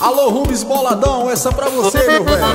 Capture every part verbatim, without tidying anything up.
Alô, Rubens Boladão, essa é pra você, meu velho.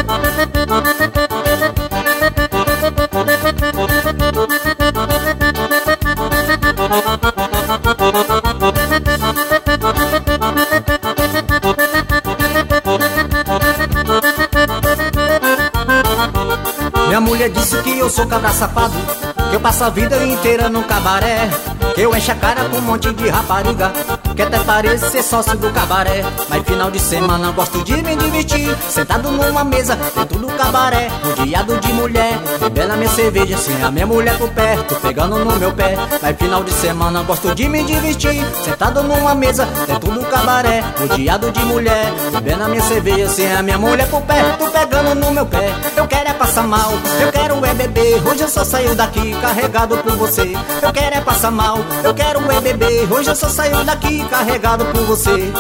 Minha mulher disse que eu sou cabra safado, que eu passo a vida inteira num cabaré, que eu encho a cara com um monte de rapariga, que até pareço ser sócio do cabaré. Mas final de semana gosto de me divertir, sentado numa mesa dentro do cabaré, rodeado de mulher, bebendo a minha cerveja sem a minha mulher por perto, pegando no meu pé. Mas final de semana gosto de me divertir, sentado numa mesa dentro do cabaré, rodeado de mulher, bebendo a minha cerveja sem a minha mulher por perto, pegando no meu pé. Eu quero é passar mal, eu quero é beber, hoje eu só saio daqui carregado por você. Eu quero é passar mal, eu quero é beber, hoje eu só saio daqui carregado por você.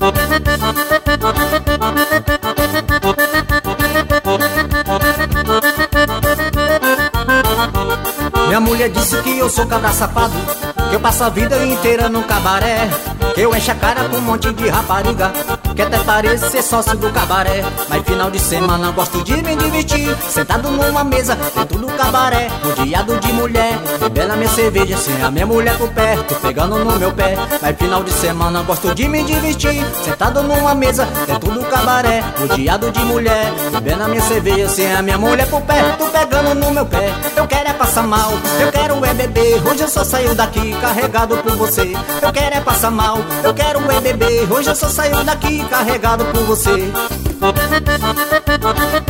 Minha mulher disse que eu sou cabra safado, que eu passo a vida inteira num cabaré, que eu encho a cara com um monte de rapariga, que até parece ser sócio do cabaré. Mas final de semana gosto de me divertir, sentado numa mesa dentro do cabaré, rodeado de mulher, bebendo a minha cerveja sem a minha mulher por perto, pegando no meu pé. Mas final de semana gosto de me divertir, sentado numa mesa dentro do cabaré, rodeado de mulher, bebendo a minha cerveja sem a minha mulher por perto, pegando no meu pé. Eu quero é passar mal, eu quero é beber, hoje eu só saio daqui carregado por você. Eu quero é passar mal, eu quero é beber, hoje eu só saio daqui carregado por você.